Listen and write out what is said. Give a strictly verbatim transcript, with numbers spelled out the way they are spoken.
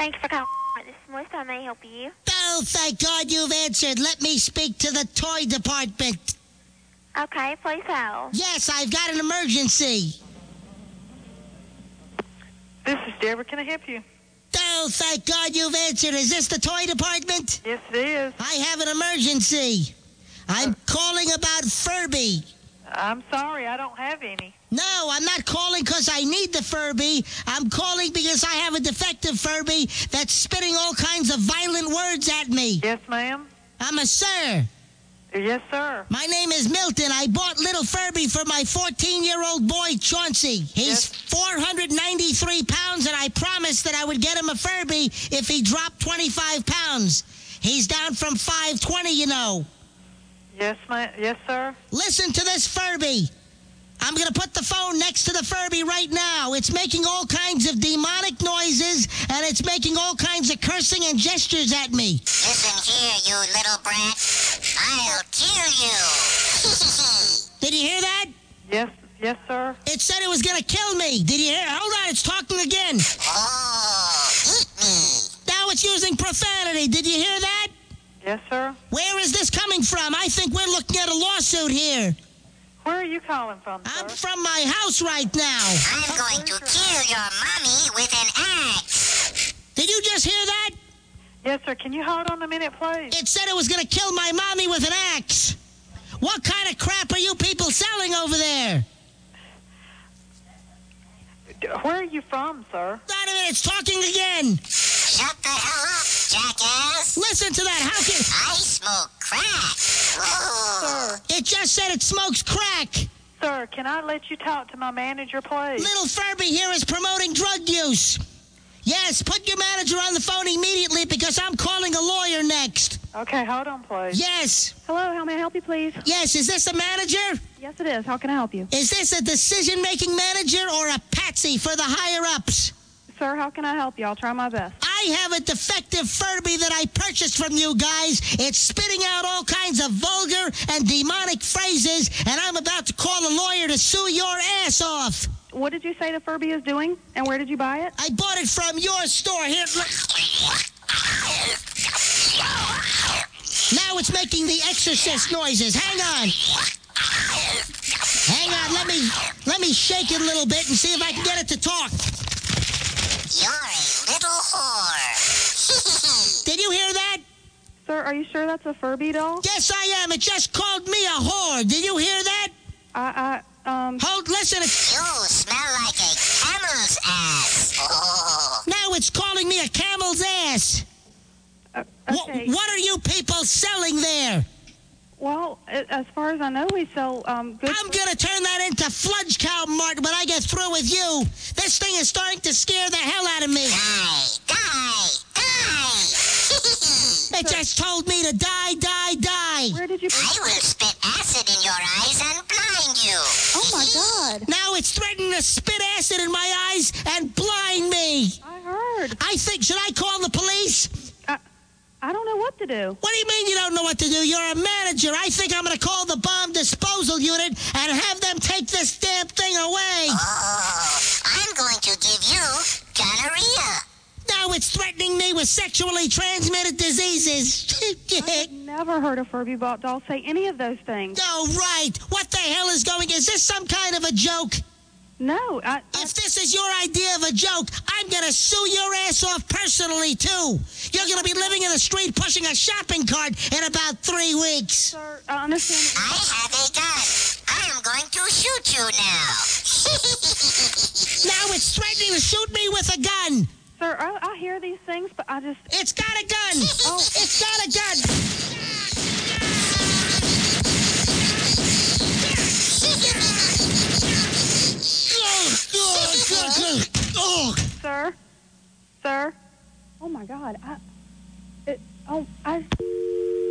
Thank you for calling. This is Melissa. How may I help you? Oh, thank God you've answered. Let me speak to the toy department. Okay, please hold. Yes, I've got an emergency. This is Deborah. Can I help you? Oh, thank God you've answered. Is this the toy department? Yes, it is. I have an emergency. I'm calling about Furby. I'm sorry, I don't have any. No, I'm not calling because I need the Furby. I'm calling because I have a defective Furby that's spitting all kinds of violent words at me. Yes, ma'am. I'm a sir. Yes, sir. My name is Milton. I bought little Furby for my fourteen-year-old boy, Chauncey. He's Yes. four hundred ninety-three pounds, and I promised that I would get him a Furby if he dropped twenty-five pounds. He's down from five twenty, you know. Yes, ma'am. Yes, sir. Listen to this Furby. I'm going to put the phone next to the Furby right now. It's making all kinds of demonic noises, and it's making all kinds of cursing and gestures at me. Listen here, you little brat. I'll kill you. Did you hear that? Yes, yes, sir. It said it was going to kill me. Did you hear? Hold on, it's talking again. Oh, eat me. Now it's using profanity. Did you hear that? Yes, sir. Where is this coming from? I think we're looking at a lawsuit here. Where are you calling from, sir? I'm from my house right now. I'm going to kill your mommy with an axe. Did you just hear that? Yes, sir. Can you hold on a minute, please? It said it was going to kill my mommy with an axe. What kind of crap are you people selling over there? Where are you from, sir? Wait a minute, it's talking again. Shut the hell up, jackass. Listen to that. How can... I smoke crack. Whoa. Sir, It just said it smokes crack. sir, can I let you talk to my manager, please? Little Furby here is promoting drug use. Yes, put your manager on the phone immediately because I'm calling a lawyer next. Okay, hold on, please. Yes. Hello, how may I help you, please? Yes, is this a manager? Yes, it is. How can I help you? Is this a decision-making manager or a patsy for the higher-ups? Sir, how can I help you? I'll try my best. I have a defective Furby that I purchased from you guys. It's spitting out all kinds of vulgar and demonic phrases, and I'm about to call a lawyer to sue your ass off. What did you say the Furby is doing, and where did you buy it? I bought it from your store. Here, look. Now it's making the exorcist noises. Hang on. Hang on. Let me let me shake it a little bit and see if I can get it to talk. You're a little whore. Did you hear that? Sir, are you sure that's a Furby doll? Yes, I am. It just called me a whore. Did you hear that? I, I, um... Hold, listen. It's, You smell like a camel's ass. Oh. now it's calling me a camel's ass. Uh, Wha- okay. what are you people selling there? Well, a- as far as I know, we sell, um, good... I'm going to turn that into Fludge Cow Mart when I get through with you. This thing is starting to scare the hell out of me. Die, die, die. It just told me to die, die, die. Where did you... I will spit acid in your eyes and blind you. Oh, my God. Now it's threatening to spit acid in my eyes and blind me. I heard. I think, should I call the police? I, I don't know what to do. What do you mean you don't know what to do? You're a manager. I think I'm going to call the bomb disposal unit and have them take this damn thing away. Oh, I'm going to give you gonorrhea. Now it's threatening me with sexually transmitted diseases. I've never heard a Furby bought doll say any of those things. Oh, right. What the hell is going... Is this some kind of a joke? No, I... I If this is your idea of a joke, I'm going to sue your ass off personally, too. You're going to be living in the street pushing a shopping cart in about three weeks. sir, I understand... I have a gun. I am going to shoot you now. Now it's threatening to shoot me with a gun. Sir, I, I hear these things, but I just... It's got a gun. Oh. It's got a gun. Oh, Sir? Sir? Oh, my God. I... It, oh, I...